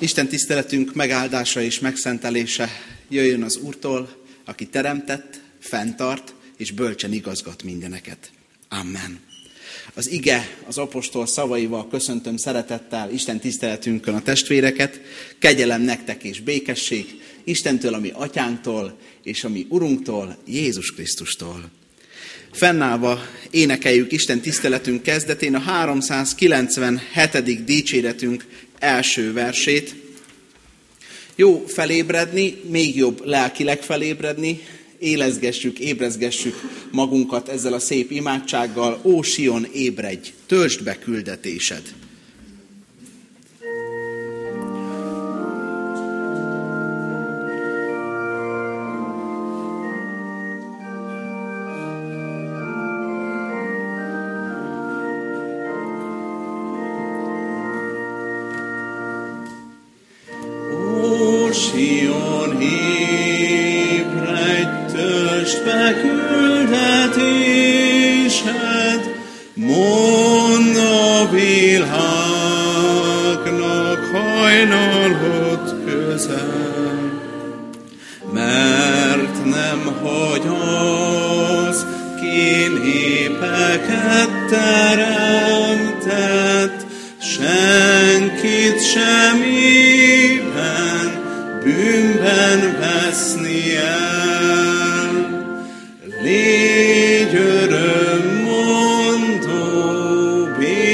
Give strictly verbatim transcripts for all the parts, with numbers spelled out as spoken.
Isten tiszteletünk megáldása és megszentelése jöjjön az Úrtól, aki teremtett, fenntart és bölcsen igazgat mindeneket. Amen. Az ige, az apostol szavaival köszöntöm szeretettel Isten tiszteletünkön a testvéreket. Kegyelem nektek és békesség Istentől, a mi atyánktól, és a mi Urunktól, Jézus Krisztustól. Fennállva énekeljük Isten tiszteletünk kezdetén a háromszázkilencvenhetedik dicséretünk első versét. Jó felébredni, még jobb lelkileg felébredni, élezgessük, ébrezgessük magunkat ezzel a szép imádsággal. Ó Sion, ébredj, töltsd be küldetésed! Mondd a világnak, hajnalod közel, mert nem hagy az, ki népeket teremtett, senkit semmiben bűnben veszni el. Légy örömmondó,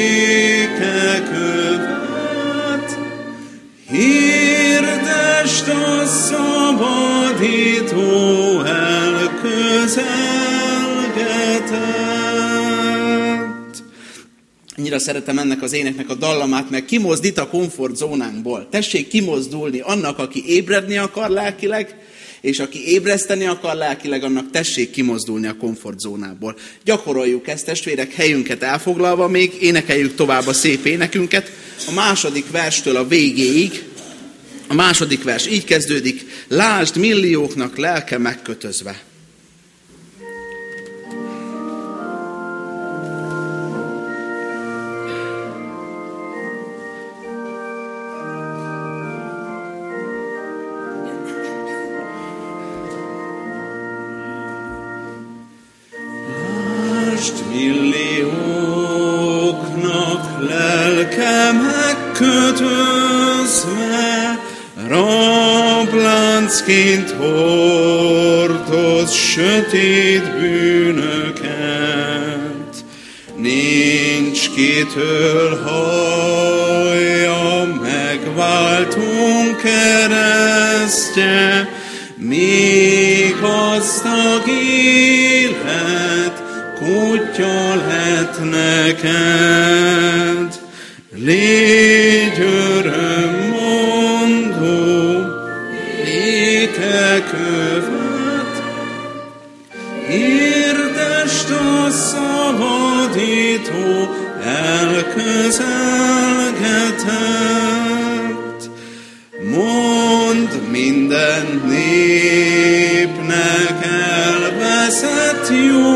békekövet, hirdesd a szabadító elközelgetett. Annyira szeretem ennek az éneknek a dallamát, meg kimozdít a komfortzónánkból. Tessék kimozdulni annak, aki ébredni akar lelkileg, és aki ébreszteni akar lelkileg, annak tessék kimozdulni a komfortzónából. Gyakoroljuk ezt, testvérek, helyünket elfoglalva még, énekeljük tovább a szép énekünket. A második verstől a végéig, a második vers így kezdődik: lásd millióknak lelke megkötözve. Millióknak lelke megkötözve, rabláncként hordoz sötét bűnöket. Nincs kitől hallja megváltunk keresztje, míg gazdag élet kutya lett neked. Légy örömmondó, békekövet, hirdesd a szabadító elközelgetett. Mondd minden népnek elveszett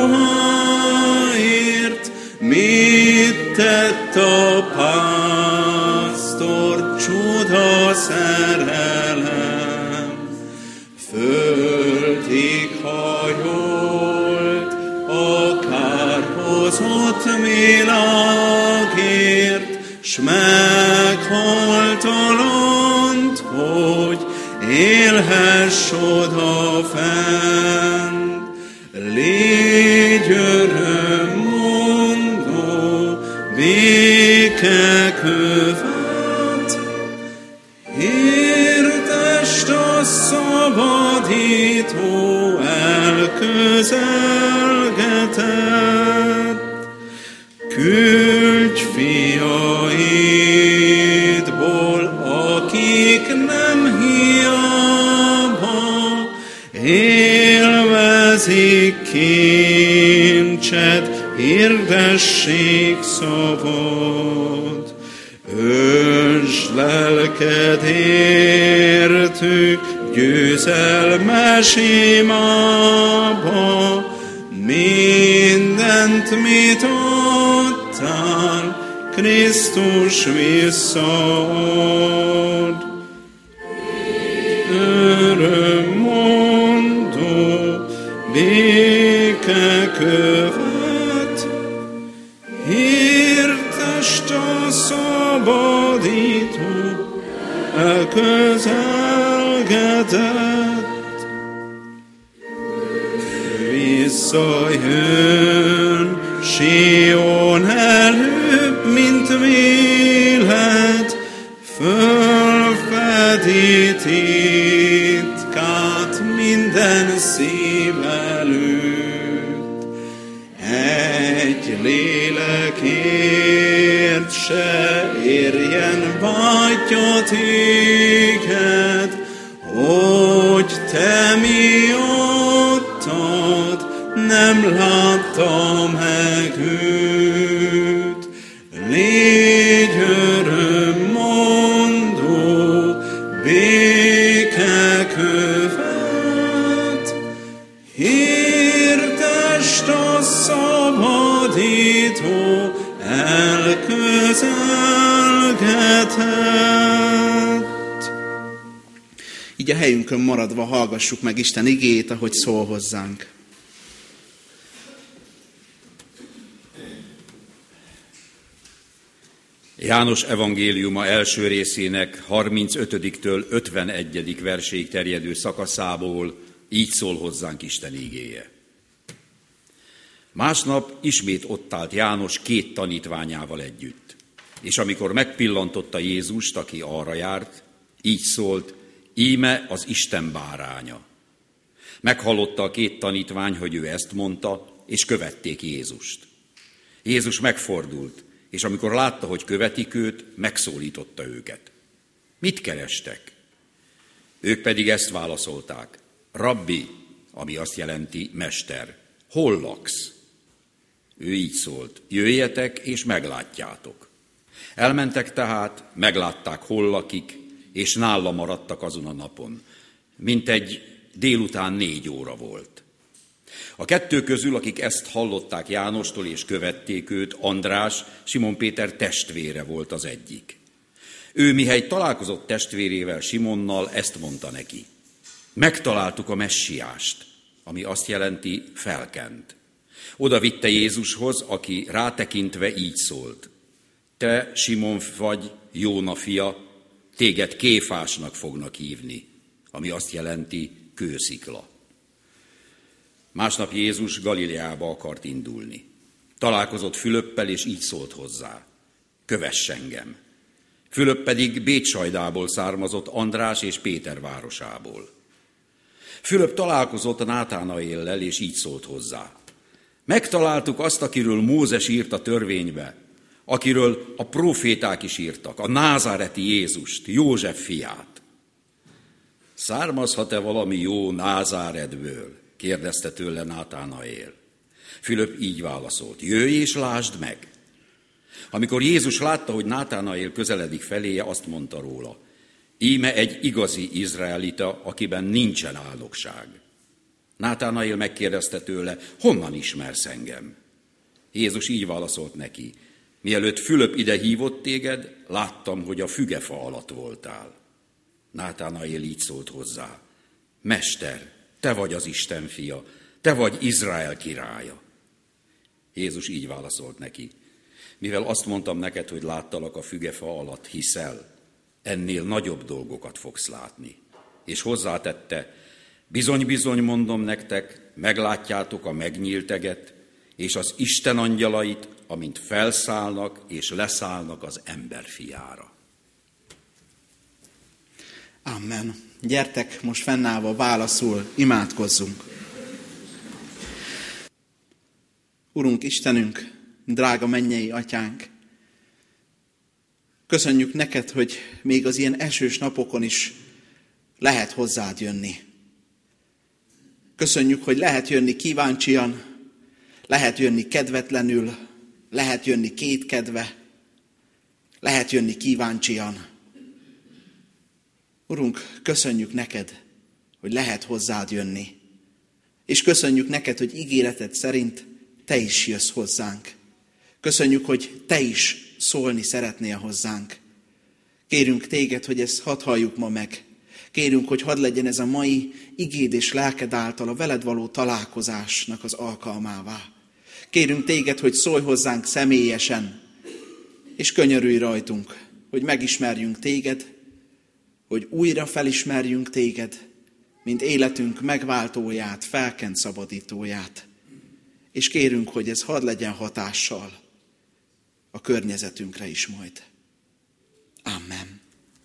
juháért, mit tett a pásztor, csuda szerelem. Földig hajolt a kárhozott világért, s meghalt a land, hogy élhess odafenn. Légy örömmondó, békekövet, hirdesd a szabadító elközelgetett. Küldj fiaidból, akik nem hiába élvezik kincsed, hirdessék szabad. Öntsd lelked értük győzelmes imába, mindent, mit adtál, Krisztus visszaad. örömmondó békekövet, hirdest a szabadító elközelgetett. Visszajön Sion előbb, mint vélet, fölfedi titkát minden szív előtt. Egy lélekért se érjen vágyja téged, hogy te miattad nem látta meg őt. Légy örömmondó békekövet, hirdest a szabadító elközelgetett. Így a helyünkön maradva hallgassuk meg Isten igéjét, ahogy szól hozzánk. János evangéliuma első részének harmincötödiktől ötvenegyedik verséig terjedő szakaszából így szól hozzánk Isten igéje. Másnap ismét ott állt János két tanítványával együtt, és amikor megpillantotta Jézust, aki arra járt, így szólt: íme az Isten báránya. Meghallotta a két tanítvány, hogy ő ezt mondta, és követték Jézust. Jézus megfordult, és amikor látta, hogy követik őt, megszólította őket. Mit kerestek? Ők pedig ezt válaszolták: Rabbi, ami azt jelenti mester, hol laksz? Ő így szólt: jöjjetek és meglátjátok. Elmentek tehát, meglátták, hol lakik, és nála maradtak azon a napon. Mintegy délután négy óra volt. A kettő közül, akik ezt hallották Jánostól és követték őt, András, Simon Péter testvére volt az egyik. Ő mihely találkozott testvérével, Simonnal, ezt mondta neki: megtaláltuk a messiást, ami azt jelenti felkent. Oda vitte Jézushoz, aki rátekintve így szólt: te, Simon vagy, Jóna fia, téged Kéfásnak fognak hívni, ami azt jelenti kőszikla. Másnap Jézus Galileába akart indulni. Találkozott Fülöppel, és így szólt hozzá: kövess engem. Fülöpp pedig Bétsajdából származott, András és Péter városából. Fülöpp találkozott Nátánaéllel, és így szólt hozzá: megtaláltuk azt, akiről Mózes írt a törvénybe, akiről a próféták is írtak, a názáreti Jézust, József fiát. Származhat-e valami jó Názáretből? Kérdezte tőle Nátánaél. Fülöpp így válaszolt: jöjj és lásd meg. Amikor Jézus látta, hogy Nátánaél közeledik feléje, azt mondta róla: íme egy igazi izraelita, akiben nincsen álnokság. Nátánaél megkérdezte tőle: honnan ismersz engem? Jézus így válaszolt neki: mielőtt Fülöpp ide hívott téged, láttam, hogy a fügefa alatt voltál. Nátánaél így szólt hozzá: mester, te vagy az Isten fia, te vagy Izrael királya. Jézus így válaszolt neki: mivel azt mondtam neked, hogy láttalak a fügefa alatt, hiszel, ennél nagyobb dolgokat fogsz látni. És hozzátette: bizony-bizony mondom nektek, meglátjátok a megnyílt eget, és az Isten angyalait, amint felszállnak és leszállnak az ember fiára. Amen. Gyertek, most fennállva válaszul, imádkozzunk. Urunk Istenünk, drága mennyei Atyánk, köszönjük neked, hogy még az ilyen esős napokon is lehet hozzád jönni. Köszönjük, hogy lehet jönni kíváncsian, lehet jönni kedvetlenül, lehet jönni kétkedve, lehet jönni kíváncsian. Urunk, köszönjük neked, hogy lehet hozzád jönni. És köszönjük neked, hogy ígéreted szerint te is jössz hozzánk. Köszönjük, hogy te is szólni szeretnél hozzánk. Kérünk téged, hogy ezt hadd halljuk ma meg. Kérünk, hogy hadd legyen ez a mai igéd és lelked által a veled való találkozásnak az alkalmává. Kérünk téged, hogy szólj hozzánk személyesen, és könyörülj rajtunk, hogy megismerjünk téged, hogy újra felismerjünk téged, mint életünk megváltóját, felkent szabadítóját. És kérünk, hogy ez hadd legyen hatással a környezetünkre is majd. Amen.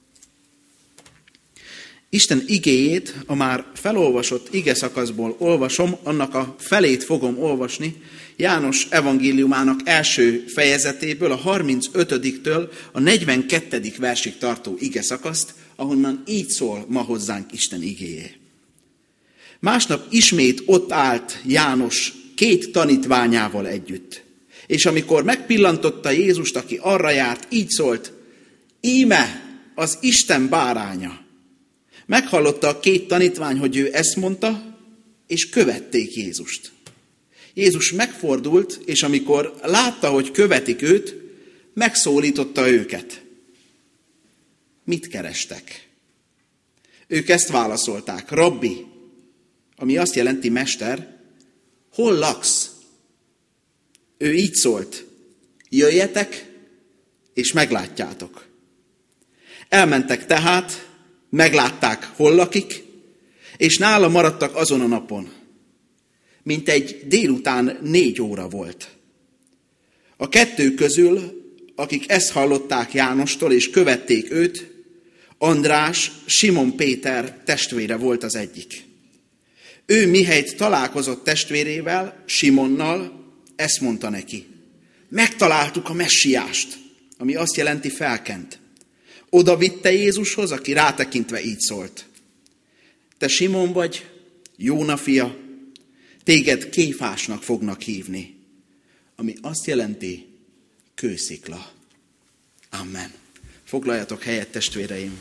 Isten igéjét, a már felolvasott igeszakaszból olvasom, annak a felét fogom olvasni, János evangéliumának első fejezetéből, a harmincötödiktől a negyvenkettedik versig tartó igeszakaszt, ahonnan így szól ma hozzánk Isten igéje. Másnap ismét ott állt János két tanítványával együtt, és amikor megpillantotta Jézust, aki arra járt, így szólt: íme az Isten báránya. Meghallotta a két tanítvány, hogy ő ezt mondta, és követték Jézust. Jézus megfordult, és amikor látta, hogy követik őt, megszólította őket. Mit kerestek? Ők ezt válaszolták: Rabbi, ami azt jelenti mester, hol laksz? Ő így szólt: jöjjetek, és meglátjátok. Elmentek tehát, meglátták, hol lakik, és nála maradtak azon a napon. Mintegy délután négy óra volt. A kettő közül, akik ezt hallották Jánostól és követték őt, András, Simon Péter testvére volt az egyik. Ő mihelyt találkozott testvérével, Simonnal, ezt mondta neki: megtaláltuk a messiást, ami azt jelenti felkent. Oda vitte Jézushoz, aki rátekintve így szólt: te Simon vagy, Jóna fia, téged Kéfásnak fognak hívni, ami azt jelenti kőszikla. Amen. Foglaljatok helyet, testvéreim.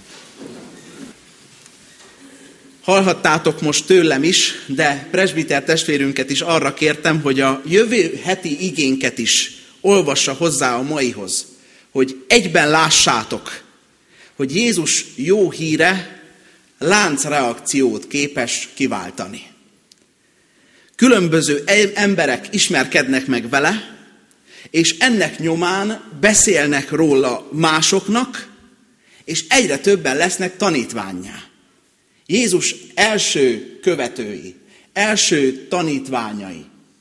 Hallhattátok most tőlem is, de presbiter testvérünket is arra kértem, hogy a jövő heti igénket is olvassa hozzá a maihoz, hogy egyben lássátok, hogy Jézus jó híre láncreakciót képes kiváltani. Különböző emberek ismerkednek meg vele, és ennek nyomán beszélnek róla másoknak, és egyre többen lesznek tanítvánnyá. Jézus első követői, első tanítványai.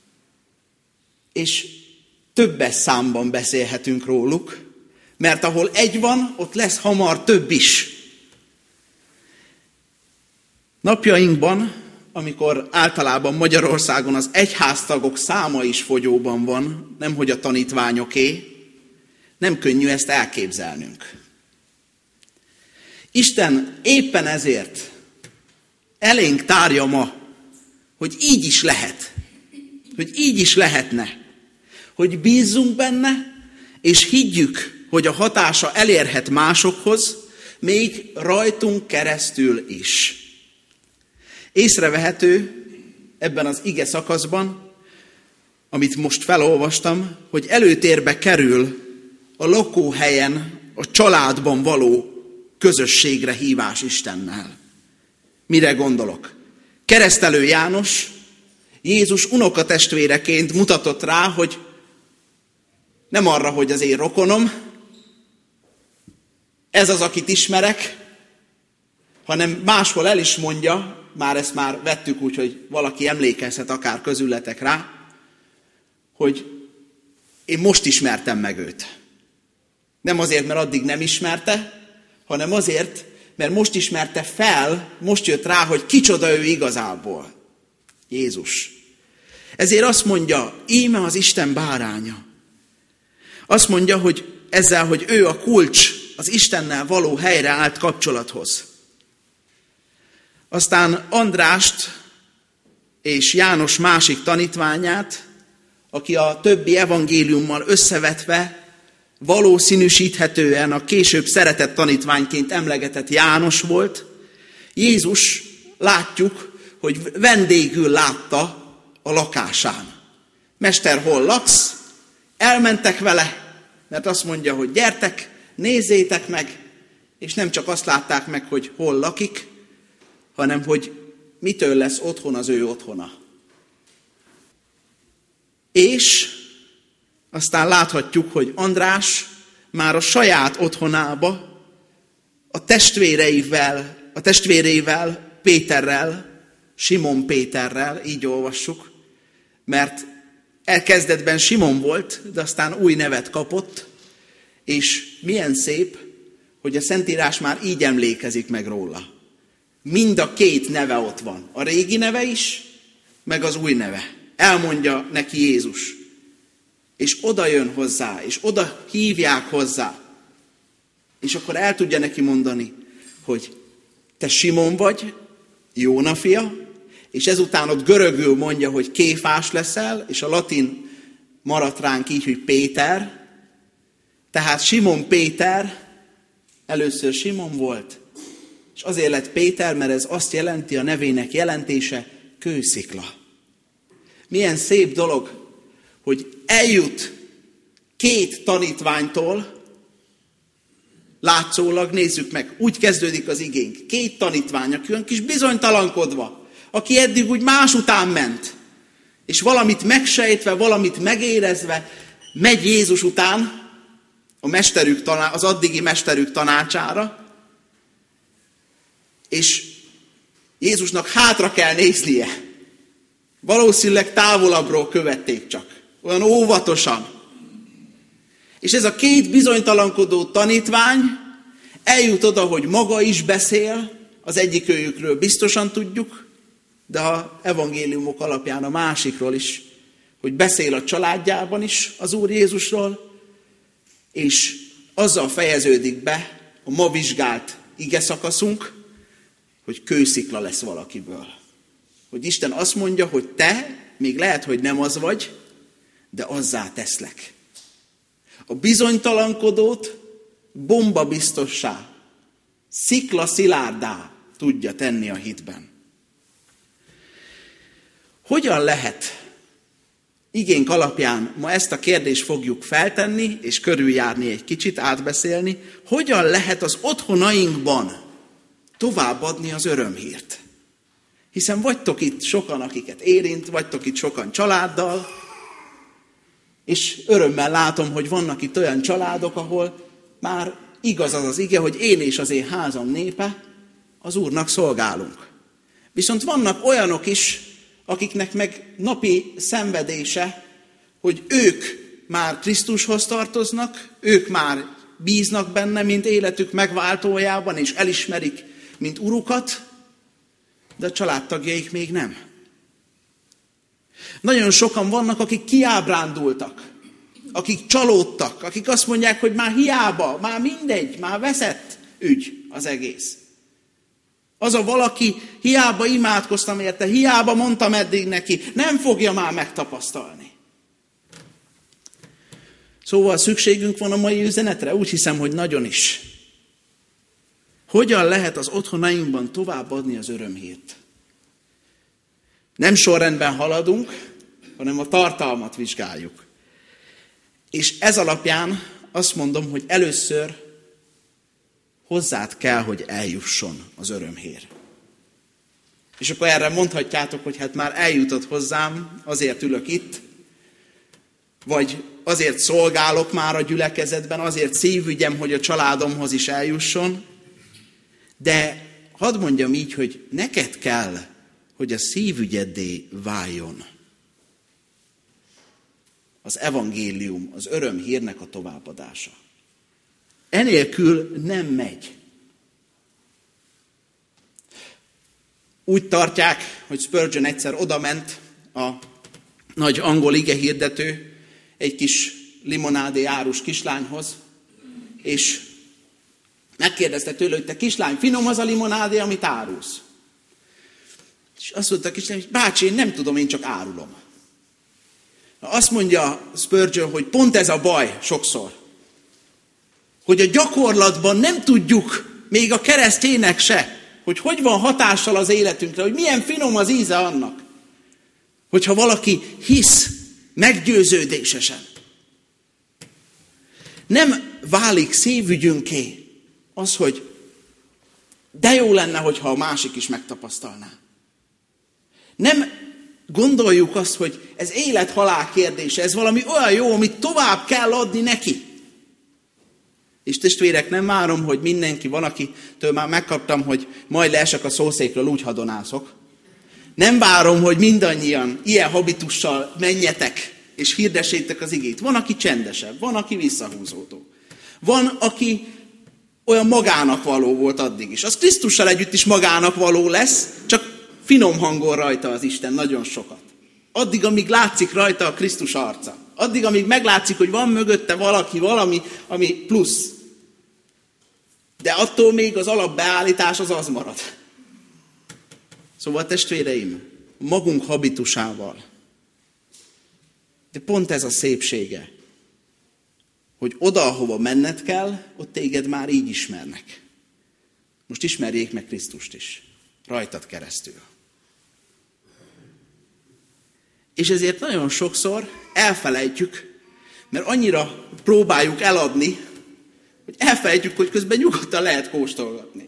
És többes számban beszélhetünk róluk, mert ahol egy van, ott lesz hamar több is. Napjainkban, amikor általában Magyarországon az egyháztagok száma is fogyóban van, nemhogy a tanítványoké, nem könnyű ezt elképzelnünk. Isten éppen ezért elénk tárja ma, hogy így is lehet, hogy így is lehetne, hogy bízzunk benne, és higgyük, hogy a hatása elérhet másokhoz, még rajtunk keresztül is. Észrevehető ebben az ige szakaszban, amit most felolvastam, hogy előtérbe kerül a lakóhelyen, a családban való közösségre hívás Istennel. Mire gondolok? Keresztelő János Jézus unokatestvéreként mutatott rá, hogy nem arra, hogy az én rokonom, ez az, akit ismerek, hanem máshol el is mondja, már ezt már vettük úgy, hogy valaki emlékezhet akár közületek rá, hogy én most ismertem meg őt. Nem azért, mert addig nem ismerte, hanem azért, mert most ismerte fel, most jött rá, hogy kicsoda ő igazából. Jézus. Ezért azt mondja, íme az Isten báránya. Azt mondja, hogy ezzel, hogy ő a kulcs az Istennel való helyreállt kapcsolathoz. Aztán Andrást és János másik tanítványát, aki a többi evangéliummal összevetve valószínűsíthetően a később szeretett tanítványként emlegetett János volt, Jézus látjuk, hogy vendégül látta a lakásán. Mester, hol laksz? Elmentek vele, mert azt mondja, hogy gyertek, nézzétek meg, és nem csak azt látták meg, hogy hol lakik, hanem hogy mitől lesz otthon az ő otthona. És aztán láthatjuk, hogy András már a saját otthonába a testvéreivel, a testvéreivel, Péterrel, Simon Péterrel, így olvassuk, mert elkezdetben Simon volt, de aztán új nevet kapott, és milyen szép, hogy a Szentírás már így emlékezik meg róla. Mind a két neve ott van. A régi neve is, meg az új neve. Elmondja neki Jézus. És oda jön hozzá, és oda hívják hozzá. És akkor el tudja neki mondani, hogy te Simon vagy, Jóna fia, és ezután ott görögül mondja, hogy Kéfás leszel, és a latin maradt ránk így, hogy Péter. Tehát Simon Péter, először Simon volt, és azért lett Péter, mert ez azt jelenti, a nevének jelentése kőszikla. Milyen szép dolog, hogy eljut két tanítványtól, látszólag, nézzük meg, úgy kezdődik az igénk. Két tanítvány, aki olyan kis bizonytalankodva, aki eddig úgy más után ment, és valamit megsejtve, valamit megérezve, megy Jézus után, a mesterük taná- az addigi mesterük tanácsára, és Jézusnak hátra kell néznie. Valószínűleg távolabbról követték csak, olyan óvatosan. És ez a két bizonytalankodó tanítvány eljut oda, hogy maga is beszél, az egyik őjükről biztosan tudjuk, de a evangéliumok alapján a másikról is, hogy beszél a családjában is az Úr Jézusról, és azzal fejeződik be a ma vizsgált ige szakaszunk, hogy kőszikla lesz valakiből. Hogy Isten azt mondja, hogy te, még lehet, hogy nem az vagy, de azzá teszlek. A bizonytalankodót bomba biztossá, szikla szilárdá tudja tenni a hitben. Hogyan lehet igénk alapján ma ezt a kérdést fogjuk feltenni, és körüljárni egy kicsit, átbeszélni, hogyan lehet az otthonainkban továbbadni az örömhírt? Hiszen vagytok itt sokan, akiket érint, vagytok itt sokan családdal, és örömmel látom, hogy vannak itt olyan családok, ahol már igaz az az ige, hogy én és az én házam népe az Úrnak szolgálunk. Viszont vannak olyanok is, akiknek meg napi szenvedése, hogy ők már Krisztushoz tartoznak, ők már bíznak benne, mint életük megváltójában, és elismerik, mint urukat, de a családtagjaik még nem. Nagyon sokan vannak, akik kiábrándultak, akik csalódtak, akik azt mondják, hogy már hiába, már mindegy, már veszett ügy az egész. Az a valaki, hiába imádkoztam érte, hiába mondtam eddig neki, nem fogja már megtapasztalni. Szóval szükségünk van a mai üzenetre? Úgy hiszem, hogy nagyon is. Hogyan lehet az otthonainkban továbbadni az örömhírt? Nem sorrendben haladunk, hanem a tartalmat vizsgáljuk. És ez alapján azt mondom, hogy először hozzád kell, hogy eljusson az örömhír. És akkor erre mondhatjátok, hogy hát már eljutott hozzám, azért ülök itt, vagy azért szolgálok már a gyülekezetben, azért szívügyem, hogy a családomhoz is eljusson, de hadd mondjam így, hogy neked kell, hogy a szívügyeddé váljon az evangélium, az örömhírnek a továbbadása. Enélkül nem megy. Úgy tartják, hogy Spurgeon egyszer odament a nagy angol igehirdető egy kis limonádé árus kislányhoz, és megkérdezte tőle, hogy te kislány, finom az a limonádé, amit árulsz? És azt mondta a kislány, hogy bácsi, én nem tudom, én csak árulom. Azt mondja Spurgeon, hogy pont ez a baj sokszor, hogy a gyakorlatban nem tudjuk, még a keresztények se, hogy hogy van hatással az életünkre, hogy milyen finom az íze annak, hogyha valaki hisz meggyőződésesen. Nem válik szívügyünké az, hogy De jó lenne, hogyha a másik is megtapasztalná. Nem gondoljuk azt, hogy ez élet-halál kérdése, ez valami olyan jó, amit tovább kell adni neki. És testvérek, nem várom, hogy mindenki, van, akitől már megkaptam, hogy majd leesek a szószékről, úgy hadonászok. Nem várom, hogy mindannyian ilyen habitussal menjetek, és hirdessétek az igét. Van, aki csendesebb, van, aki visszahúzódó. Van, aki olyan magának való volt addig is. Az Krisztussal együtt is magának való lesz, csak finom hangol rajta az Isten nagyon sokat. Addig, amíg látszik rajta a Krisztus arca. Addig, amíg meglátszik, hogy van mögötte valaki, valami, ami plusz. De attól még az alapbeállítás az az marad. Szóval testvéreim, magunk habitusával. De pont ez a szépsége, hogy oda, ahova menned kell, ott téged már így ismernek. Most ismerjék meg Krisztust is, rajtad keresztül. És ezért nagyon sokszor elfelejtjük, mert annyira próbáljuk eladni, hogy elfelejtjük, hogy közben nyugodtan lehet kóstolgatni.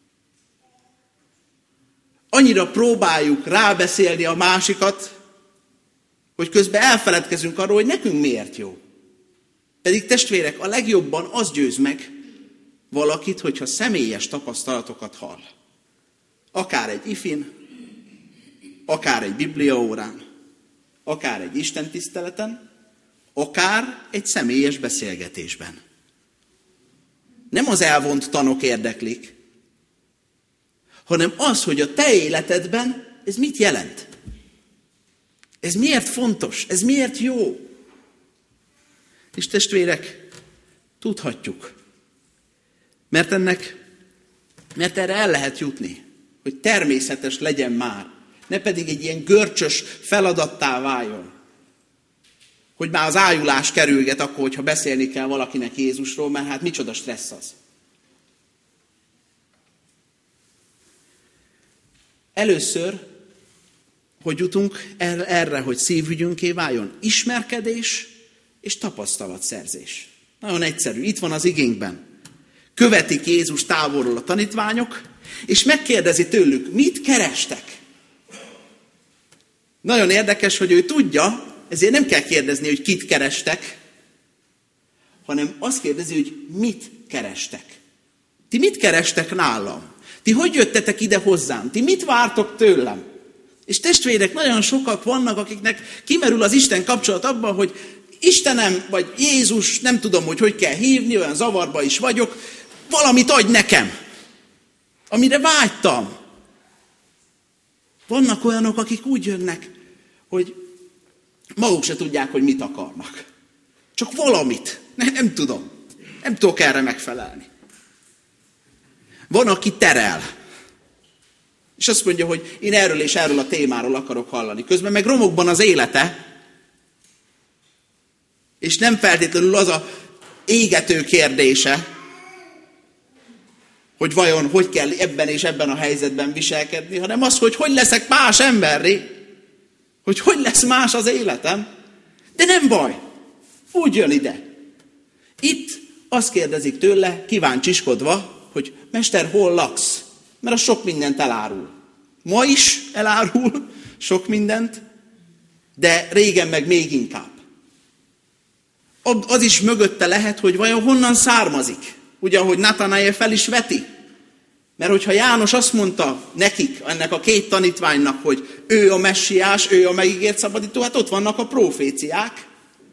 Annyira próbáljuk rábeszélni a másikat, hogy közben elfeledkezünk arról, hogy nekünk miért jó. Pedig testvérek, a legjobban az győz meg valakit, hogyha személyes tapasztalatokat hall. Akár egy ifin, akár egy bibliaórán, akár egy istentiszteleten, akár egy személyes beszélgetésben. Nem az elvont tanok érdeklik, hanem az, hogy a te életedben ez mit jelent. Ez miért fontos, ez miért jó. És testvérek, tudhatjuk, mert ennek, mert erre el lehet jutni, hogy természetes legyen már, ne pedig egy ilyen görcsös feladattá váljon. Hogy már az ájulás kerülget akkor, hogyha beszélni kell valakinek Jézusról, mert hát micsoda stressz az. Először, hogy jutunk erre, hogy szívügyünké váljon, ismerkedés és tapasztalatszerzés. Nagyon egyszerű, itt van az igénkben. Követik Jézus távolról a tanítványok, és megkérdezi tőlük, mit kerestek? Nagyon érdekes, hogy ő tudja, ezért nem kell kérdezni, hogy kit kerestek, hanem azt kérdezi, hogy mit kerestek. Ti mit kerestek nálam? Ti hogy jöttetek ide hozzám? Ti mit vártok tőlem? És testvérek, nagyon sokak vannak, akiknek kimerül az Isten kapcsolat abban, hogy Istenem, vagy Jézus, nem tudom, hogy hogy kell hívni, olyan zavarba is vagyok, valamit adj nekem, amire vágytam. Vannak olyanok, akik úgy jönnek, hogy maguk se tudják, hogy mit akarnak. Csak valamit. Nem, nem tudom. Nem tudok erre megfelelni. Van, aki terel. És azt mondja, hogy én erről és erről a témáról akarok hallani. Közben meg romokban az élete, és nem feltétlenül az a égető kérdése, hogy vajon hogy kell ebben és ebben a helyzetben viselkedni, hanem az, hogy hogy leszek más emberré, hogy hogy lesz más az életem. De nem baj, úgy jön ide. Itt azt kérdezik tőle, kíváncsiskodva, hogy mester, hol laksz? Mert az sok mindent elárul. Ma is elárul sok mindent, de régen meg még inkább. Az is mögötte lehet, hogy vajon honnan származik. Ugye, ahogy Natanael fel is veti. Mert hogyha János azt mondta nekik, ennek a két tanítványnak, hogy ő a messiás, ő a megígért szabadító, hát ott vannak a proféciák.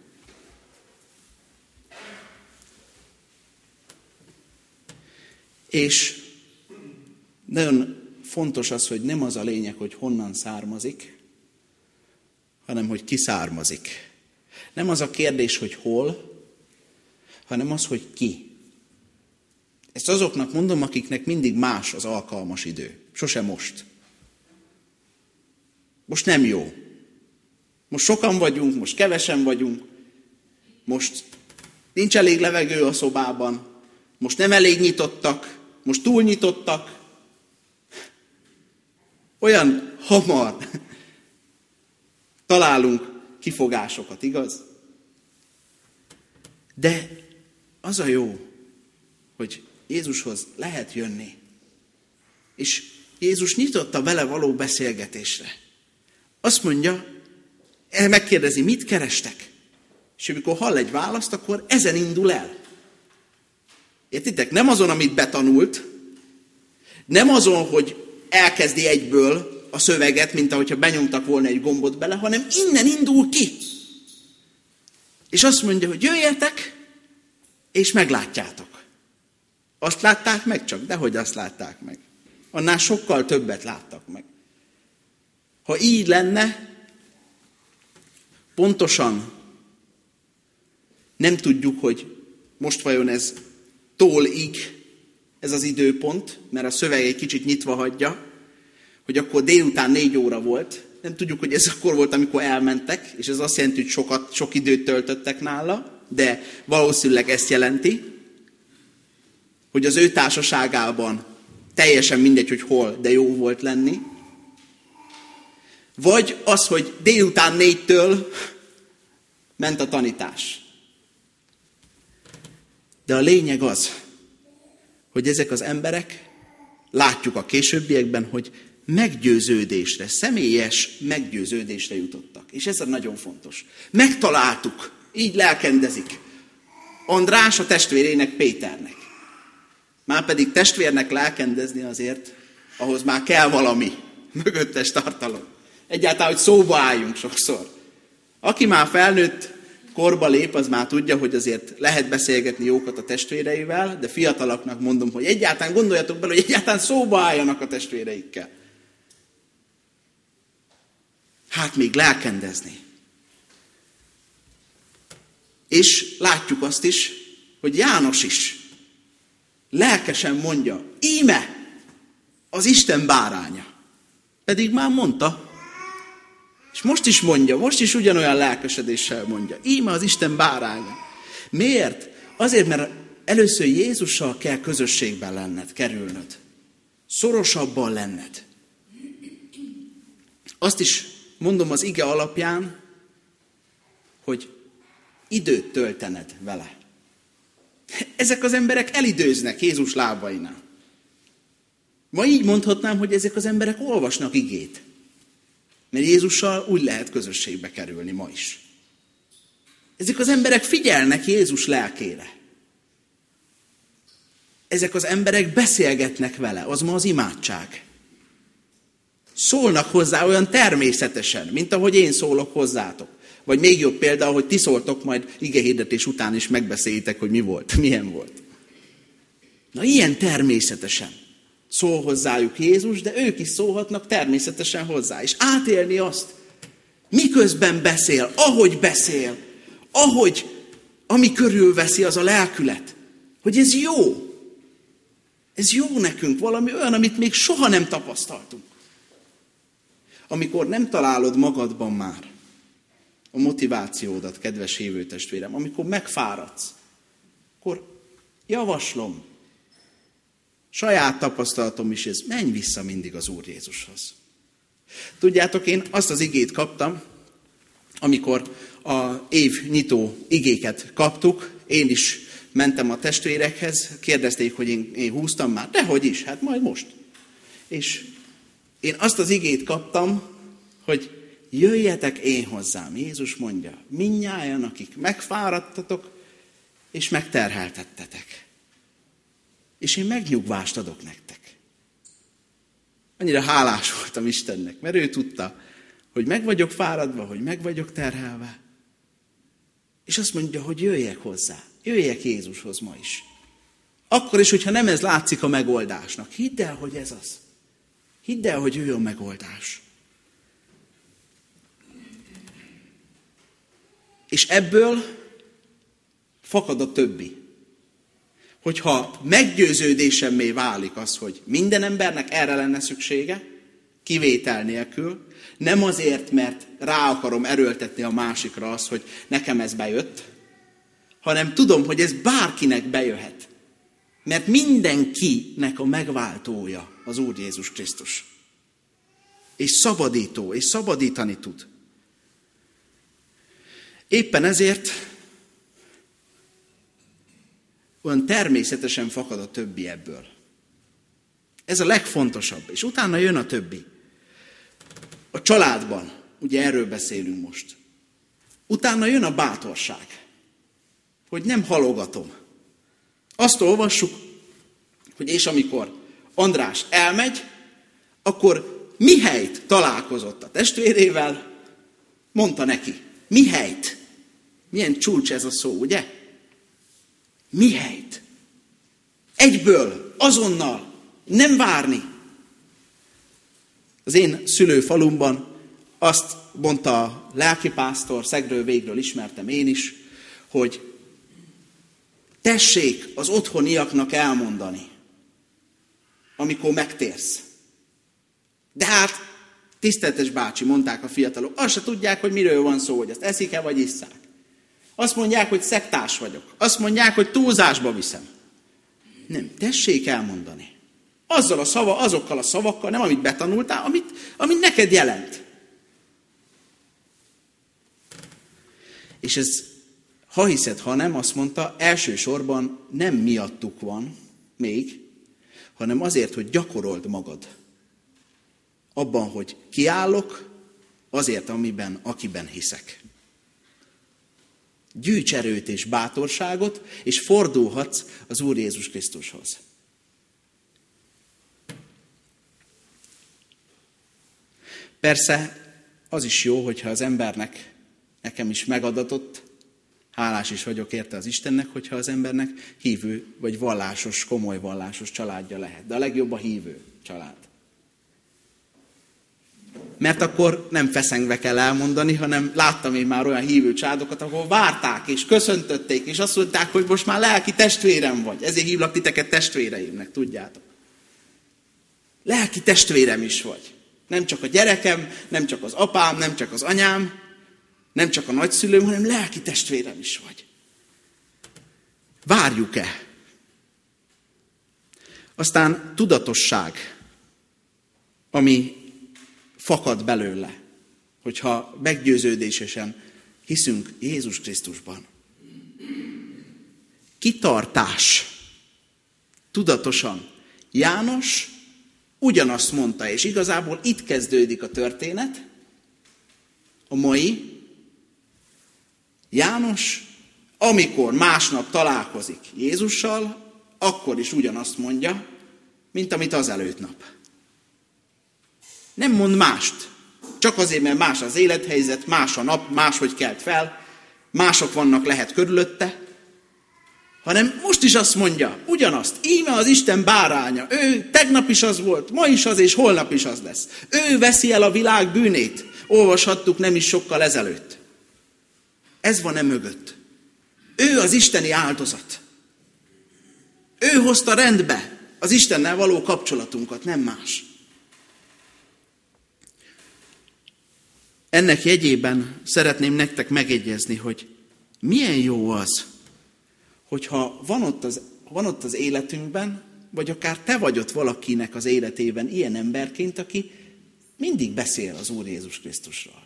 És nagyon fontos az, hogy nem az a lényeg, hogy honnan származik, hanem hogy ki származik. Nem az a kérdés, hogy hol, hanem az, hogy ki. Ezt azoknak mondom, akiknek mindig más az alkalmas idő. Sose most. Most nem jó. Most sokan vagyunk, most kevesen vagyunk, most nincs elég levegő a szobában, most nem elég nyitottak, most túl nyitottak. Olyan hamar találunk kifogásokat, igaz? De az a jó, hogy Jézushoz lehet jönni, És Jézus nyitotta vele való beszélgetésre. Azt mondja, megkérdezi, mit kerestek? És amikor hall egy választ, akkor ezen indul el. Értitek? Nem azon, amit betanult, nem azon, hogy elkezdi egyből a szöveget, mint ahogyha benyomtak volna egy gombot bele, hanem innen indul ki. És azt mondja, hogy jöjjetek, és meglátjátok. Azt látták meg csak? Dehogy azt látták meg. Annál sokkal többet láttak meg. Ha így lenne, pontosan nem tudjuk, hogy most vajon ez tólig, ez az időpont, mert a szöveg egy kicsit nyitva hagyja, hogy akkor délután négy óra volt. Nem tudjuk, hogy ez akkor volt, amikor elmentek, és ez azt jelenti, hogy sokat, sok időt töltöttek nála, de valószínűleg ezt jelenti, hogy az ő társaságában teljesen mindegy, hogy hol, de jó volt lenni. Vagy az, hogy délután négytől ment a tanítás. De a lényeg az, hogy ezek az emberek, látjuk a későbbiekben, hogy meggyőződésre, személyes meggyőződésre jutottak. És ez a nagyon fontos. Megtaláltuk, így lelkendezik. András a testvérének, Péternek. Márpedig testvérnek lelkendezni azért, ahhoz már kell valami mögöttes tartalom. Egyáltalán, hogy szóba álljunk sokszor. Aki már felnőtt korba lép, az már tudja, hogy azért lehet beszélgetni jókat a testvéreivel, de fiataloknak mondom, hogy egyáltalán gondoljatok bele, hogy egyáltalán szóba álljanak a testvéreikkel. Hát még lelkendezni. És látjuk azt is, hogy János is lelkesen mondja, íme az Isten báránya. Pedig már mondta, és most is mondja, most is ugyanolyan lelkesedéssel mondja, íme az Isten báránya. Miért? Azért, mert először Jézussal kell közösségben lenned, kerülnöd. Szorosabban lenned. Azt is mondom az ige alapján, hogy időt töltened vele. Ezek az emberek elidőznek Jézus lábainál. Ma így mondhatnám, hogy ezek az emberek olvasnak igét. Mert Jézussal úgy lehet közösségbe kerülni ma is. Ezek az emberek figyelnek Jézus lelkére. Ezek az emberek beszélgetnek vele, az ma az imádság. Szólnak hozzá olyan természetesen, mint ahogy én szólok hozzátok. Vagy még jobb példa, ahogy ti szóltok, majd igehirdetés után is megbeszélitek, hogy mi volt, milyen volt. Na ilyen természetesen szól hozzájuk Jézus, de ők is szólhatnak természetesen hozzá. És átélni azt, miközben beszél, ahogy beszél, ahogy, ami körülveszi, az a lelkület, hogy ez jó. Ez jó nekünk, valami olyan, amit még soha nem tapasztaltunk. Amikor nem találod magadban már a motivációdat, kedves hívőtestvérem, amikor megfáradsz, akkor javaslom, saját tapasztalatom is ez, menj vissza mindig az Úr Jézushoz. Tudjátok, én azt az igét kaptam, amikor a év nyitó igéket kaptuk, én is mentem a testvérekhez, kérdezték, hogy én, én húztam már, dehogy is, hát majd most. És én azt az igét kaptam, hogy jöjjetek én hozzám, Jézus mondja, mindnyájan, akik megfáradtatok, és megterheltettetek. És én megnyugvást adok nektek. Annyira hálás voltam Istennek, mert ő tudta, hogy meg vagyok fáradva, hogy meg vagyok terhelve. És azt mondja, hogy jöjjek hozzá, jöjjek Jézushoz ma is. Akkor is, hogyha nem ez látszik a megoldásnak. Hidd el, hogy ez az. Hidd el, hogy ő a megoldás. És ebből fakad a többi. Hogyha meggyőződésemmé válik az, hogy minden embernek erre lenne szüksége, kivétel nélkül, nem azért, mert rá akarom erőltetni a másikra az, hogy nekem ez bejött, hanem tudom, hogy ez bárkinek bejöhet. Mert mindenkinek a megváltója az Úr Jézus Krisztus. És szabadító, és szabadítani tud. Éppen ezért olyan természetesen fakad a többi ebből. Ez a legfontosabb, és utána jön a többi. A családban, ugye erről beszélünk most. Utána jön a bátorság, hogy nem halogatom. Azt olvassuk, hogy és amikor András elmegy, akkor mihelyt találkozott a testvérével, mondta neki, mihelyt. Milyen csúcs ez a szó, ugye? Mihelyt. Egyből, azonnal, nem várni. Az én szülőfalumban azt mondta a lelkipásztor, Szegről végről ismertem én is, hogy tessék az otthoniaknak elmondani, amikor megtérsz. De hát, tiszteletes bácsi, mondták a fiatalok, azt se tudják, hogy miről van szó, hogy ezt eszik-e vagy isszák. Azt mondják, hogy szektás vagyok. Azt mondják, hogy túlzásba viszem. Nem, tessék elmondani. Azzal a szava, azokkal a szavakkal, nem amit betanultál, amit, amit neked jelent. És ez, ha hiszed, ha nem, azt mondta, elsősorban nem miattuk van még, hanem azért, hogy gyakorold magad. Abban, hogy kiállok, azért, amiben, akiben hiszek. Gyűjts erőt és bátorságot, és fordulhatsz az Úr Jézus Krisztushoz. Persze, az is jó, hogyha az embernek, nekem is megadatott, hálás is vagyok érte az Istennek, hogyha az embernek hívő, vagy vallásos, komoly vallásos családja lehet. De a legjobb a hívő család. Mert akkor nem feszengve kell elmondani, hanem láttam én már olyan hívő családokat, ahol várták és köszöntötték, és azt mondták, hogy most már lelki testvérem vagy. Ezért hívlak titeket testvéreimnek, tudjátok. Lelki testvérem is vagy. Nem csak a gyerekem, nem csak az apám, nem csak az anyám, nem csak a nagyszülőm, hanem lelki testvérem is vagy. Várjuk-e? Aztán tudatosság, ami fakad belőle, hogyha meggyőződésesen hiszünk Jézus Krisztusban. Kitartás. Tudatosan. János ugyanazt mondta, és igazából itt kezdődik a történet, a mai. János, amikor másnap találkozik Jézussal, akkor is ugyanazt mondja, mint amit az előtt nap. Nem mond mást. Csak azért, mert más az élethelyzet, más a nap, máshogy kelt fel, mások vannak lehet körülötte, hanem most is azt mondja, ugyanazt, íme az Isten báránya, ő tegnap is az volt, ma is az, és holnap is az lesz. Ő veszi el a világ bűnét, olvashattuk nem is sokkal ezelőtt. Ez van e mögött. Ő az isteni áldozat. Ő hozta rendbe az Istennel való kapcsolatunkat, nem más. Ennek jegyében szeretném nektek megjegyezni, hogy milyen jó az, hogyha van ott az, van ott az életünkben, vagy akár te vagy ott valakinek az életében ilyen emberként, aki mindig beszél az Úr Jézus Krisztusról.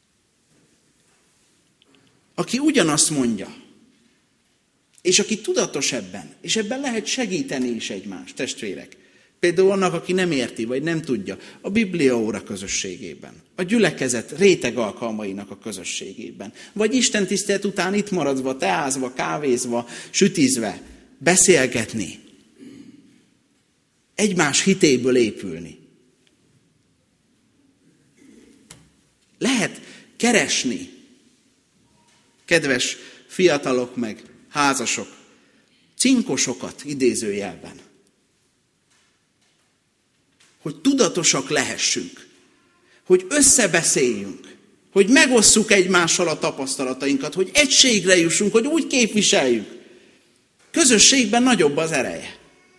Aki ugyanazt mondja, és aki tudatos ebben, és ebben lehet segíteni is egymást, testvérek. Például annak, aki nem érti, vagy nem tudja, a Biblia óra közösségében, a gyülekezet réteg alkalmainak a közösségében, vagy Isten tisztelet után itt maradva, teázva, kávézva, sütizve, beszélgetni, egymás hitéből épülni. Lehet keresni, kedves fiatalok meg házasok, cinkosokat idézőjelben, hogy tudatosak lehessünk, hogy összebeszéljünk, hogy megosszuk egymással a tapasztalatainkat, hogy egységre jussunk, hogy úgy képviseljük. Közösségben nagyobb az ereje.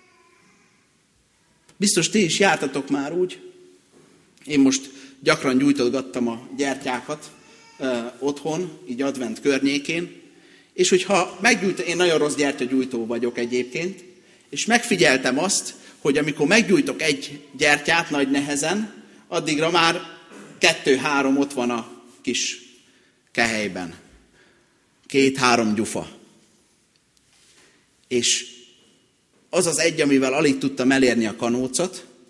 Biztos ti is jártatok már úgy. Én most gyakran gyújtogattam a gyertyákat uh, otthon, így advent környékén, és hogyha meggyújtom, én nagyon rossz gyertyagyújtó vagyok egyébként, és megfigyeltem azt, hogy amikor meggyújtok egy gyertyát nagy nehezen, addigra már kettő-három ott van a kis kehelyben. Két-három gyufa. És az az egy, amivel alig tudtam elérni a kanócot,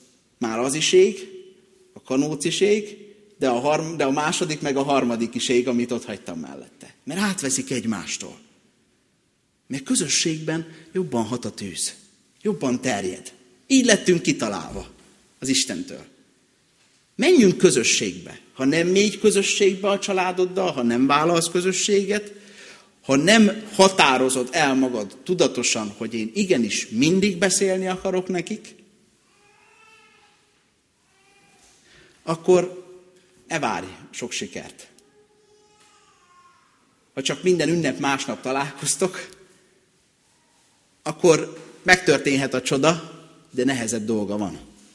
Már az is ég, a kanóc is ég, de a, harm, de a második meg a harmadik is ég, amit ott hagytam mellette. Mert átveszik egymástól. Mert közösségben jobban hat a tűz. Jobban terjed. Így lettünk kitalálva az Istentől. Menjünk közösségbe. Ha nem mégy közösségbe a családoddal, ha nem vállalsz közösséget, ha nem határozod el magad tudatosan, hogy én igenis mindig beszélni akarok nekik, akkor ne várj sok sikert. Ha csak minden ünnep másnap találkoztok, akkor megtörténhet a csoda, de nehezebb dolga van.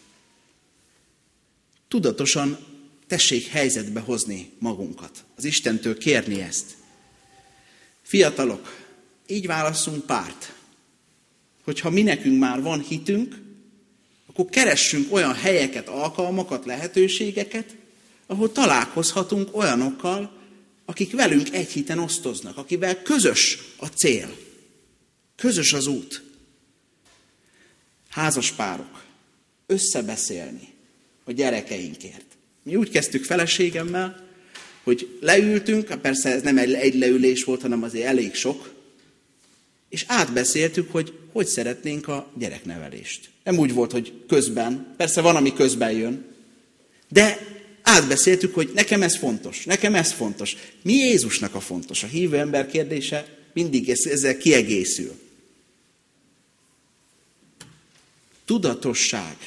Tudatosan tessék helyzetbe hozni magunkat. Az Istentől kérni ezt. Fiatalok, így válasszunk párt. Hogyha mi nekünk már van hitünk, akkor keressünk olyan helyeket, alkalmakat, lehetőségeket, ahol találkozhatunk olyanokkal, akik velünk egy hiten osztoznak, akivel közös a cél, közös az út. Házas párok, összebeszélni a gyerekeinkért. Mi úgy kezdtük feleségemmel, hogy leültünk, persze ez nem egy leülés volt, hanem azért elég sok, és átbeszéltük, hogy hogy szeretnénk a gyereknevelést. Nem úgy volt, hogy közben, persze van, ami közben jön, de átbeszéltük, hogy nekem ez fontos, nekem ez fontos. Mi Jézusnak a fontos? A hívő ember kérdése mindig ezzel kiegészül. Tudatosság,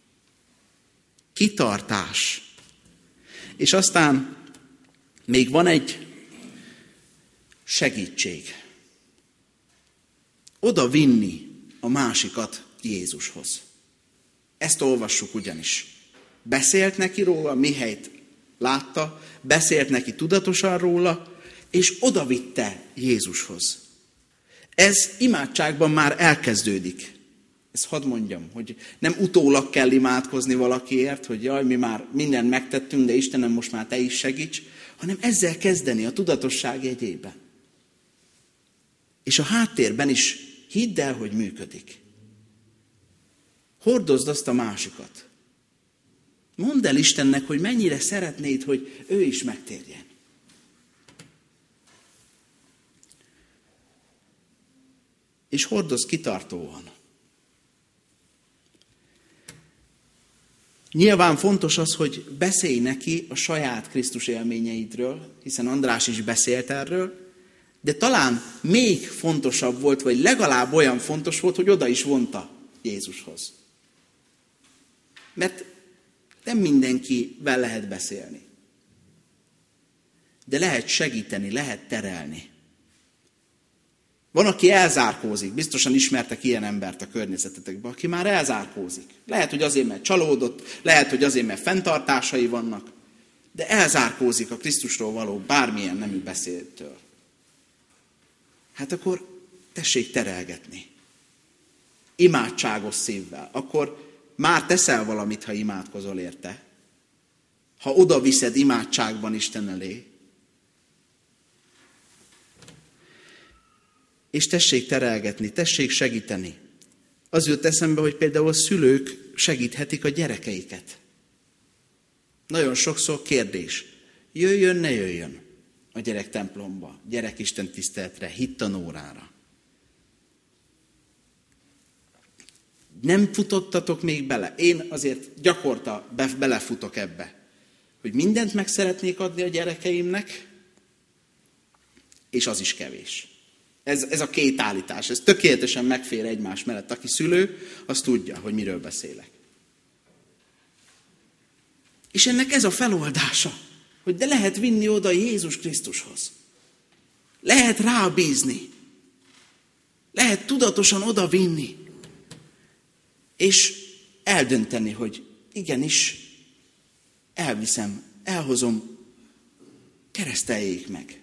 kitartás, és aztán még van egy segítség. Oda vinni a másikat Jézushoz. Ezt olvassuk ugyanis. Beszélt neki róla, mihelyt látta, beszélt neki tudatosan róla, és oda vitte Jézushoz. Ez imádságban már elkezdődik. Ezt hadd mondjam, hogy nem utólag kell imádkozni valakiért, hogy jaj, mi már mindent megtettünk, de Istenem, most már te is segíts, hanem ezzel kezdeni a tudatosság jegyében. És a háttérben is hidd el, hogy működik. Hordozd azt a másikat. Mondd el Istennek, hogy mennyire szeretnéd, hogy ő is megtérjen. És hordozd kitartóan. Nyilván fontos az, hogy beszélj neki a saját Krisztus élményeidről, hiszen András is beszélt erről, de talán még fontosabb volt, vagy legalább olyan fontos volt, hogy oda is vonta Jézushoz. Mert nem mindenkivel lehet beszélni. De lehet segíteni, lehet terelni. Van, aki elzárkózik, biztosan ismertek ilyen embert a környezetetekben, aki már elzárkózik. Lehet, hogy azért, mert csalódott, lehet, hogy azért, mert fenntartásai vannak, de elzárkózik a Krisztusról való bármilyen nemű beszédtől. Hát akkor tessék terelgetni. Imádságos szívvel. Akkor már teszel valamit, ha imádkozol érte. Ha oda viszed imádságban Isten elé. És tessék terelgetni, tessék segíteni. Az jut eszembe, hogy például a szülők segíthetik a gyerekeiket. Nagyon sokszor kérdés. Jöjjön, ne jöjjön a gyerek templomba, gyerek Isten tiszteletre, hittanórára. Nem futottatok még bele? Én azért gyakorta be, belefutok ebbe, hogy mindent meg szeretnék adni a gyerekeimnek, és az is kevés. Ez, ez a két állítás, ez tökéletesen megfér egymás mellett. Aki szülő, az tudja, hogy miről beszélek. És ennek ez a feloldása, hogy de lehet vinni oda Jézus Krisztushoz. Lehet rábízni. Lehet tudatosan oda vinni. És eldönteni, hogy igenis, elviszem, elhozom, kereszteljék meg.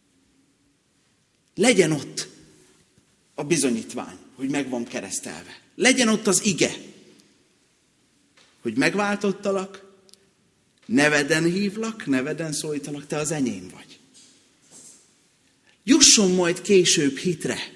Legyen ott a bizonyítvány, hogy meg van keresztelve. Legyen ott az ige, hogy megváltottalak, neveden hívlak, neveden szólítalak, te az enyém vagy. Jusson majd később hitre,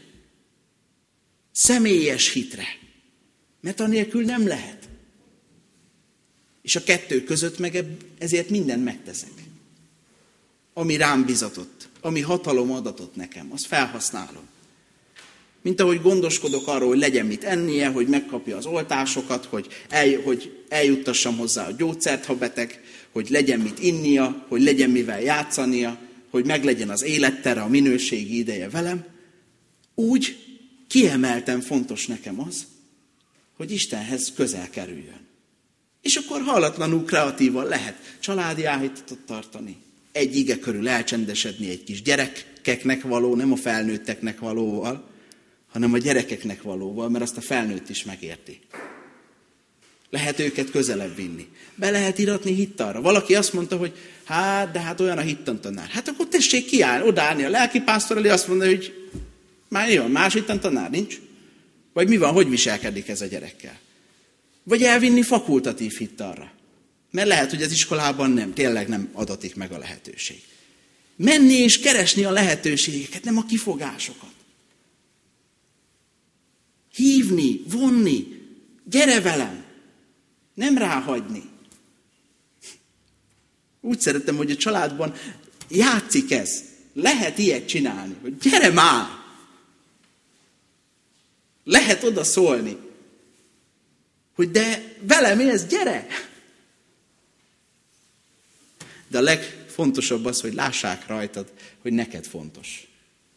személyes hitre, mert anélkül nem lehet. És a kettő között meg ezért mindent megteszek. Ami rám bizatott, ami hatalom adatott nekem, azt felhasználom. Mint ahogy gondoskodok arról, hogy legyen mit ennie, hogy megkapja az oltásokat, hogy, el, hogy eljuttassam hozzá a gyógyszert, ha beteg, hogy legyen mit innia, hogy legyen mivel játszania, hogy meglegyen az élettere, a minőségi ideje velem. Úgy kiemelten fontos nekem az, hogy Istenhez közel kerüljön. És akkor hallatlanul kreatívan lehet családi áhítatot tartani, egy ige körül elcsendesedni egy kis gyerekeknek való, nem a felnőtteknek valóval, hanem a gyerekeknek valóval, mert azt a felnőtt is megérti. Lehet őket közelebb vinni. Be lehet iratni hittanra. Valaki azt mondta, hogy hát, de hát olyan a hittantanár. Hát akkor tessék kiállni, odaállni a lelkipásztor elé, azt mondja, hogy már jó, más hittantanár nincs. Vagy mi van, hogy viselkedik ez a gyerekkel? Vagy elvinni fakultatív hittanra. Mert lehet, hogy az iskolában nem, tényleg nem adatik meg a lehetőség. Menni és keresni a lehetőségeket, nem a kifogásokat. Hívni, vonni, gyere velem, nem ráhagyni. Úgy szeretem, hogy a családban játszik ez. Lehet ilyet csinálni, hogy gyere már! Lehet oda szólni, hogy de velem élsz, gyere! De a legfontosabb az, hogy lássák rajtad, hogy neked fontos.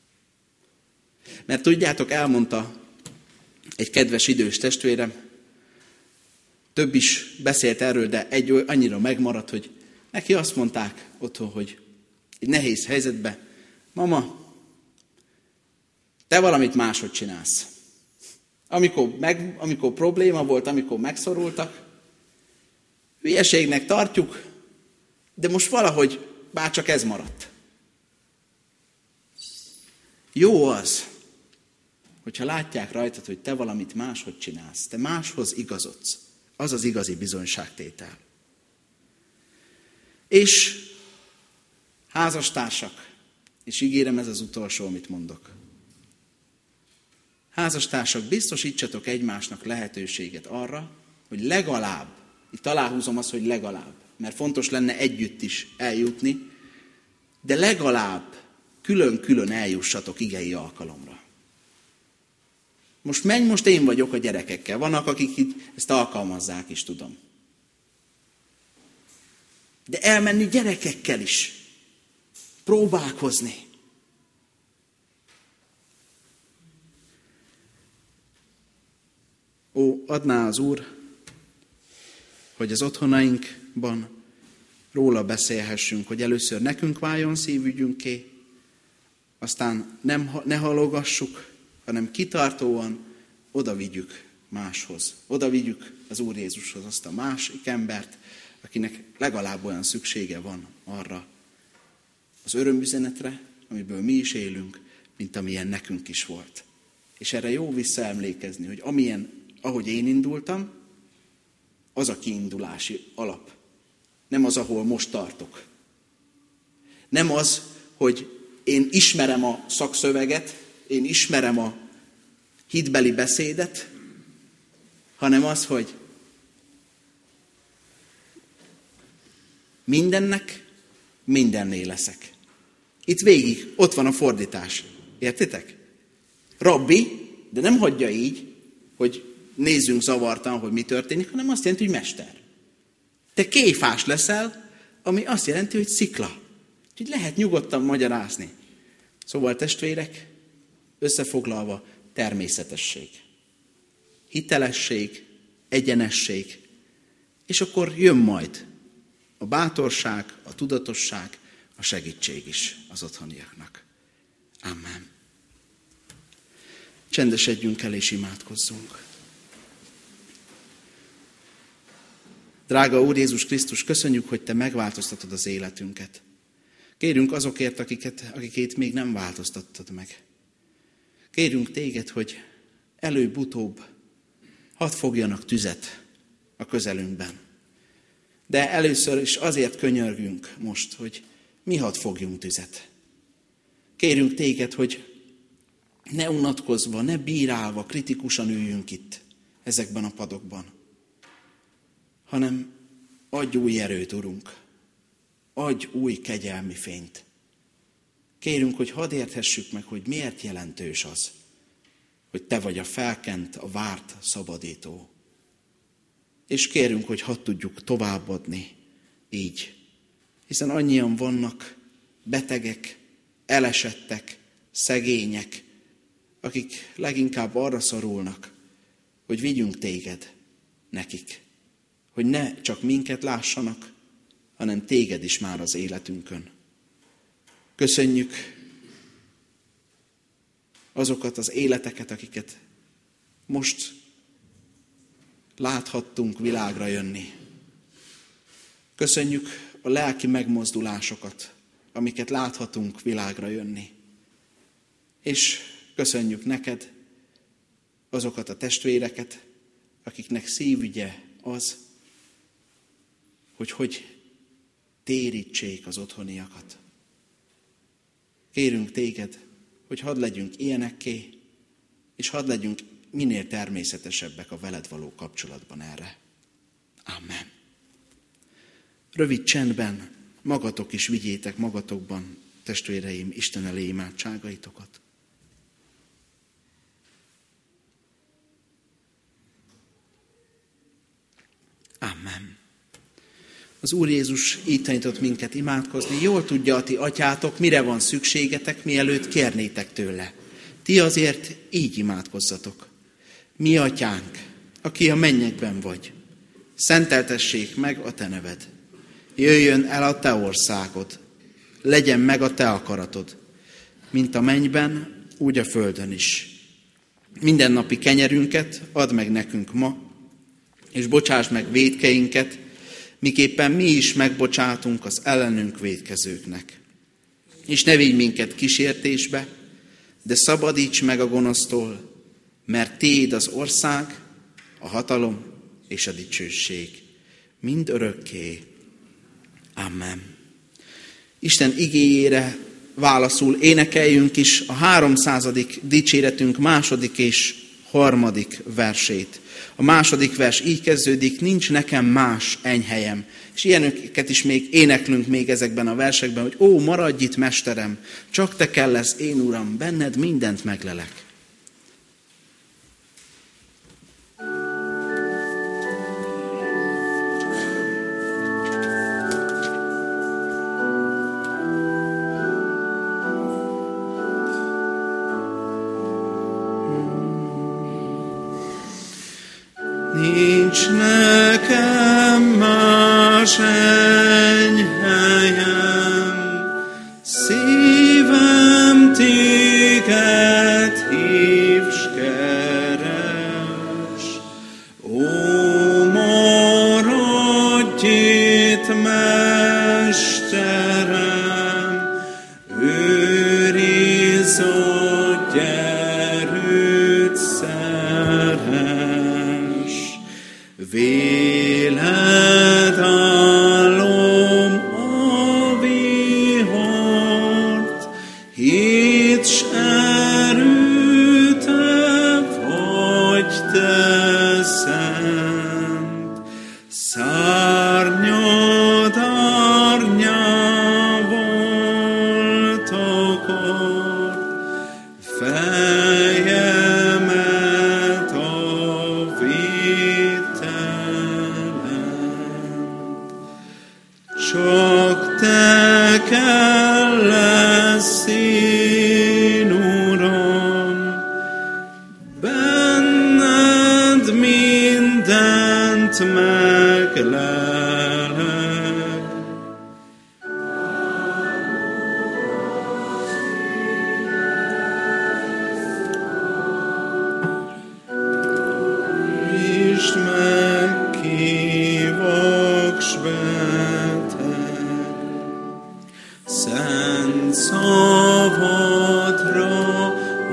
Mert tudjátok, elmondta egy kedves idős testvérem, több is beszélt erről, de egy annyira megmaradt, hogy neki azt mondták otthon, hogy egy nehéz helyzetben, mama, te valamit máshogy csinálsz. Amikor, meg, amikor probléma volt, amikor megszorultak, hülyeségnek tartjuk, de most valahogy bárcsak ez maradt. Jó az, hogyha látják rajtad, hogy te valamit máshogy csinálsz, te máshoz igazodsz. Az az igazi bizonyságtétel. És házastársak, és ígérem, ez az utolsó, amit mondok. Házastársak, biztosítsatok egymásnak lehetőséget arra, hogy legalább, itt aláhúzom azt, hogy legalább, mert fontos lenne együtt is eljutni, de legalább külön-külön eljussatok igei alkalomra. Most menj, most én vagyok a gyerekekkel. Vannak, akik itt ezt alkalmazzák is, tudom. De elmenni gyerekekkel is. Próbálkozni. Ó, adná az Úr, hogy az otthonainkban róla beszélhessünk, hogy először nekünk váljon szívügyünké, aztán nem, ne halogassuk, hanem kitartóan oda vigyük máshoz. Oda vigyük az Úr Jézushoz azt a másik embert, akinek legalább olyan szüksége van arra az örömüzenetre, amiből mi is élünk, mint amilyen nekünk is volt. És erre jó visszaemlékezni, hogy amilyen, ahogy én indultam, az a kiindulási alap. Nem az, ahol most tartok. Nem az, hogy én ismerem a szakszöveget, én ismerem a hitbeli beszédet, hanem az, hogy mindennek mindenné leszek. Itt végig ott van a fordítás. Értitek? Rabbi, de nem hagyja így, hogy nézzünk zavartan, hogy mi történik, hanem azt jelenti, hogy mester. Te Kéfás leszel, ami azt jelenti, hogy szikla. Úgyhogy lehet nyugodtan magyarázni. Szóval testvérek, összefoglalva, természetesség, hitelesség, egyenesség, és akkor jön majd a bátorság, a tudatosság, a segítség is az otthoniaknak. Amen. Csendesedjünk el és imádkozzunk. Drága Úr Jézus Krisztus, köszönjük, hogy Te megváltoztatod az életünket. Kérünk azokért, akiket, akikét még nem változtattad meg. Kérünk Téged, hogy előbb-utóbb hadd fogjanak tüzet a közelünkben. De először is azért könyörgünk most, hogy mi hadd fogjunk tüzet. Kérünk Téged, hogy ne unatkozva, ne bírálva, kritikusan üljünk itt, ezekben a padokban, hanem adj új erőt, Urunk, adj új kegyelmi fényt. Kérünk, hogy hadd érthessük meg, hogy miért jelentős az, hogy Te vagy a felkent, a várt szabadító. És kérünk, hogy hadd tudjuk továbbadni így. Hiszen annyian vannak betegek, elesettek, szegények, akik leginkább arra szorulnak, hogy vigyünk Téged nekik. Hogy ne csak minket lássanak, hanem Téged is már az életünkön. Köszönjük azokat az életeket, akiket most láthattunk világra jönni. Köszönjük a lelki megmozdulásokat, amiket láthatunk világra jönni. És köszönjük neked azokat a testvéreket, akiknek szívügye az, hogy hogy térítsék az otthoniakat. Kérünk Téged, hogy hadd legyünk ilyenekké, és hadd legyünk minél természetesebbek a veled való kapcsolatban erre. Amen. Rövid csendben magatok is vigyétek magatokban, testvéreim, Isten elé imádságaitokat. Amen. Az Úr Jézus így tanított minket imádkozni. Jól tudja a ti atyátok, mire van szükségetek, mielőtt kérnétek tőle. Ti azért így imádkozzatok. Mi atyánk, aki a mennyekben vagy, szenteltessék meg a te neved. Jöjjön el a te országod, legyen meg a te akaratod, mint a mennyben, úgy a földön is. Mindennapi kenyerünket add meg nekünk ma, és bocsáss meg vétkeinket, miképpen mi is megbocsátunk az ellenünk vétkezőknek. És ne vigy minket kísértésbe, de szabadíts meg a gonosztól, mert Téd az ország, a hatalom és a dicsőség, mind örökké. Amen. Isten igéjére válaszul énekeljünk is a háromszázadik dicséretünk második és harmadik versét. A második vers így kezdődik, nincs nekem más enyhelyem. És ilyeneket is még éneklünk még ezekben a versekben, hogy ó, maradj itt, mesterem, csak te kell lesz, én Uram, benned mindent meglelek. Nincs nekem más enyhelyem, szívem téged hív s keres. Ó, maradj itt, mesterem, őrizz a gyerőt szeres. Véled állom a vihart, hit s erő te vagy te szent. Szárnyad árnyával takart, fejemet a vételen. Csak te kell lesz, én Uram, benned mindent meglelek. Nyisd meg ki vaks beteg, szent szavadra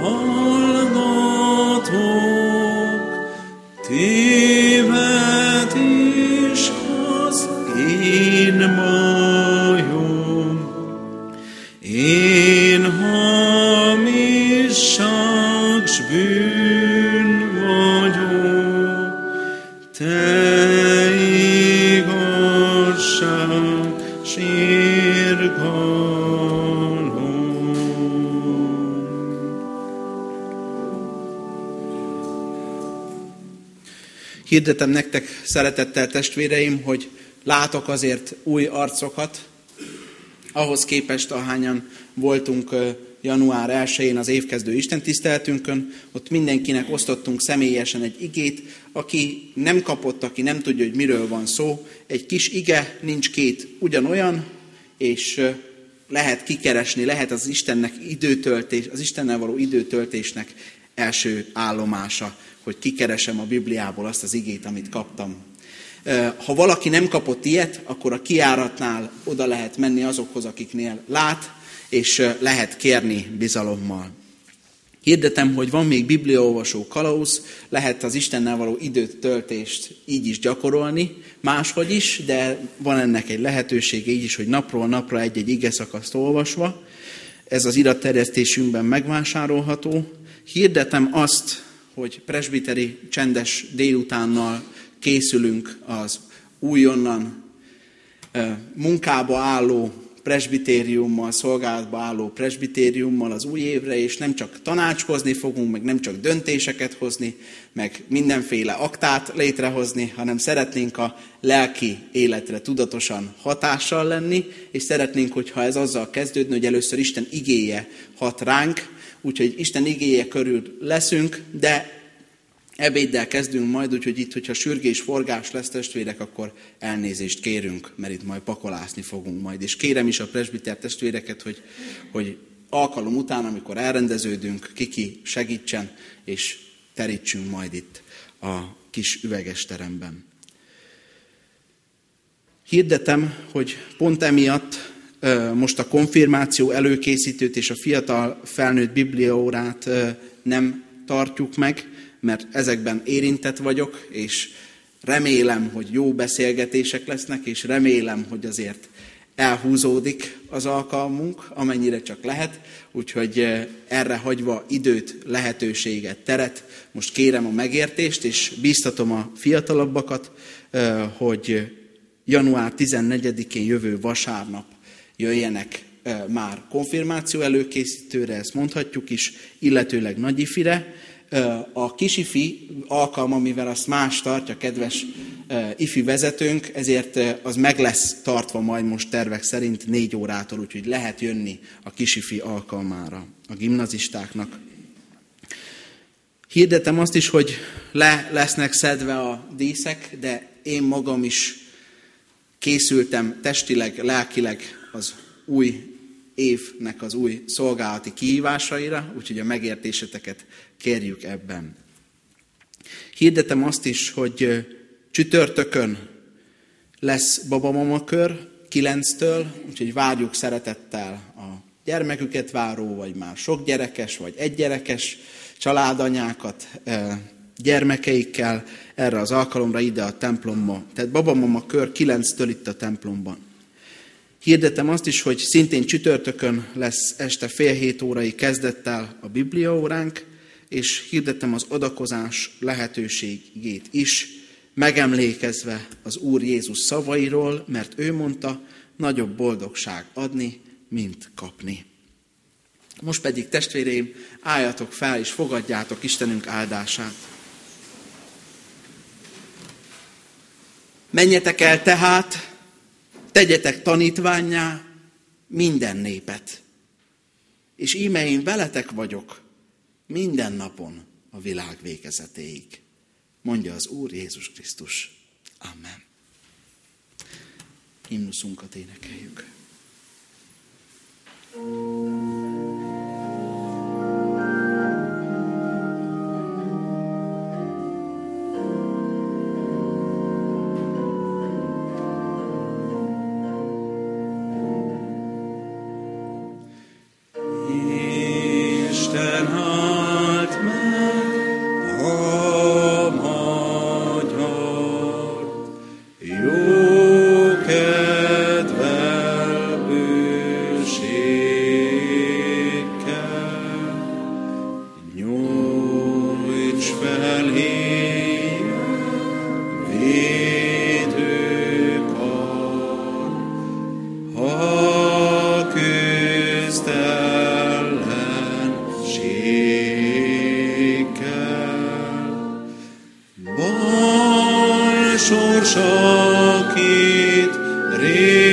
hallgatok, téved is az én bajom. Én hamiság s bűn vagyok, te igaz Hirdetem nektek, szeretettel testvéreim, hogy látok azért új arcokat, ahhoz képest, ahányan voltunk január elsején az évkezdő istentiszteletünkön, ott mindenkinek osztottunk személyesen egy igét, aki nem kapott, aki nem tudja, hogy miről van szó. Egy kis ige, nincs két ugyanolyan, és lehet kikeresni, lehet az Istennek időtöltés, az Istennel való időtöltésnek első állomása, hogy kikeresem a Bibliából azt az igét, amit kaptam. Ha valaki nem kapott ilyet, akkor a kijáratnál oda lehet menni azokhoz, akiknél lát, és lehet kérni bizalommal. Hirdetem, hogy van még bibliaolvasó kalauz, lehet az Istennel való időtöltést így is gyakorolni, máshogy is, de van ennek egy lehetősége így is, hogy napról napra egy-egy igeszakaszt olvasva. Ez az iratterjesztésünkben megvásárolható. Hirdetem azt, hogy presbiteri csendes délutánnal készülünk az újonnan munkába álló presbitériummal, szolgálatba álló presbitériummal az új évre, és nem csak tanácskozni fogunk, meg nem csak döntéseket hozni, meg mindenféle aktát létrehozni, hanem szeretnénk a lelki életre tudatosan hatással lenni, és szeretnénk, hogyha ez azzal kezdődne, hogy először Isten igéje hat ránk, úgyhogy Isten igéje körül leszünk, de ebéddel kezdünk majd, úgyhogy itt, hogyha sürgés, forgás lesz, testvérek, akkor elnézést kérünk, mert itt majd pakolászni fogunk majd. És kérem is a presbiter testvéreket, hogy, hogy alkalom után, amikor elrendeződünk, kiki segítsen, és terítsünk majd itt a kis üveges teremben. Hirdetem, hogy pont emiatt most a konfirmáció előkészítőt és a fiatal felnőtt bibliaórát nem tartjuk meg, mert ezekben érintett vagyok, és remélem, hogy jó beszélgetések lesznek, és remélem, hogy azért elhúzódik az alkalmunk, amennyire csak lehet, úgyhogy erre hagyva időt, lehetőséget, teret, most kérem a megértést, és bíztatom a fiatalabbakat, hogy január tizennegyedikén jövő vasárnap jöjjenek már konfirmáció előkészítőre, ezt mondhatjuk is, illetőleg nagyifire. A kisifi alkalma, mivel azt más tartja, kedves ifi vezetőnk, ezért az meg lesz tartva majd most tervek szerint négy órától, úgyhogy lehet jönni a kisifi alkalmára a gimnazistáknak. Hirdetem azt is, hogy le lesznek szedve a díszek, de én magam is készültem testileg, lelkileg az új évnek az új szolgálati kihívásaira, úgyhogy a megértéseteket kérjük ebben. Hirdetem azt is, hogy csütörtökön lesz babamama kör kilenctől, úgyhogy várjuk szeretettel a gyermeküket váró, vagy már sok gyerekes, vagy egygyerekes családanyákat gyermekeikkel erre az alkalomra ide a templomba. Tehát babamama kör kilenctől itt a templomban. Hirdetem azt is, hogy szintén csütörtökön lesz este fél hét órai kezdettel a bibliaóránk, és hirdetem az adakozás lehetőségét is, megemlékezve az Úr Jézus szavairól, mert ő mondta, nagyobb boldogság adni, mint kapni. Most pedig, testvéreim, álljatok fel, és fogadjátok Istenünk áldását. Menjetek el tehát, tegyetek tanítvánnyá minden népet, és íme én veletek vagyok minden napon a világ végezetéig, mondja az Úr Jézus Krisztus. Amen. Himnuszunkat énekeljük. Oh sors, akit rég